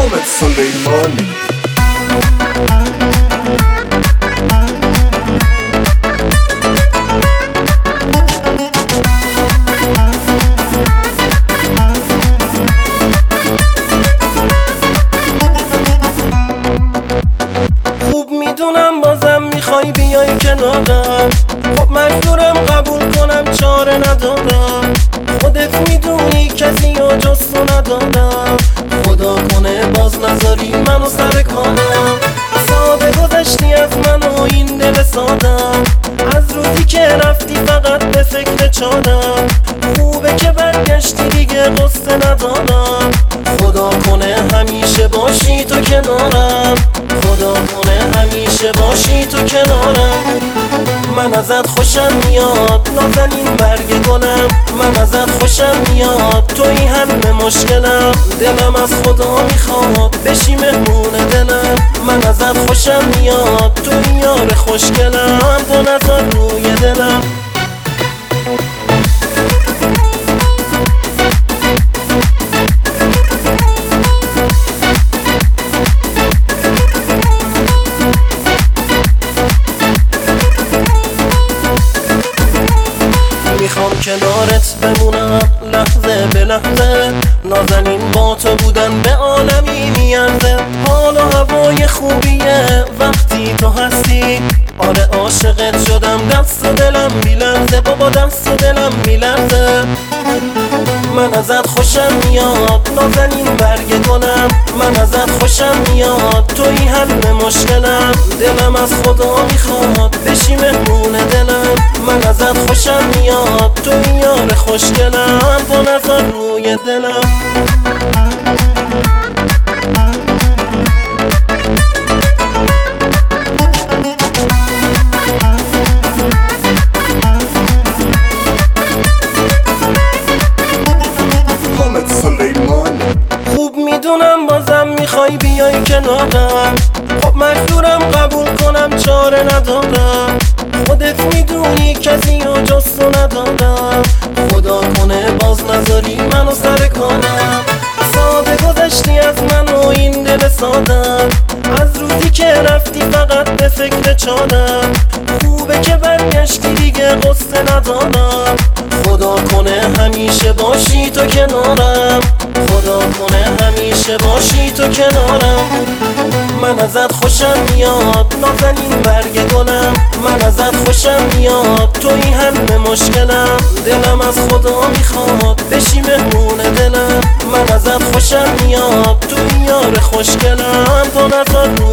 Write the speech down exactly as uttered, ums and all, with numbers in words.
حامد سلیمانی. خوب میدونم بازم میخوای بیای کنارم، خب مجبورم قبول کنم، چاره ندارم. خودت میدونی کسی و جز تو ندارم، خدا کنه باز نذاری منو سر کارم. ساده گذشتی از من و این دل سادم، از روزی که رفتی فقط به فکر چادم. خوبه که برگشتی دیگه قصه ندارم، خدا کنه همیشه باشی تو کنارم، خدا کنه همیشه باشی تو کنارم. من ازت خوشم میاد نازنین برگ گلم، من ازت خوشم میاد توی همه مشکلم. دلم از خدا میخواد بشی مهمون دلم، من ازت خوشم میاد توی یار خوشگلم. تو نظر روی دلم میخوام کنارت بمونم لحظه به لحظه، نازنین با تو بودن به عالمی میارزه. حال و هوای خوبیه وقتی تو هستی، آره عاشقت شدم، دست و دلم میلرزه بابا، دست و دلم میلرزه. من ازت خوشم میاد نازنین برگ گلم، من ازت خوشم میاد توی همه مشکلم. دلم از خدا میخواد بشی مهمون دلم، من ازت خوشم میاد توی یار خوشگلم. تو نظر روی دلم خوب میدونم بازم میخوای بیای کنارم، خب مجبورم قبول کنم، چاره ندارم. خودت میدونی کسی و جز تو ندارم، خدا کنه باز نذاری منو سر کارم. ساده گذشتی از من و این دل سادم، از روزی که رفتی فقط به فکر چادم. خوبه که برگشتی دیگه قصه ندارم، خدا کنه همیشه باشی تو کنارم، خدا کنه همیشه باشی تو کنارم. من ازت خوشم میاد نازنین برگ گلم، من ازت خوشم میاد توی همه مشکلم. دلم از خدا میخواد بشی مهمون دلم، من ازت خوشم میاد توی یار خوشگلم. تو نظر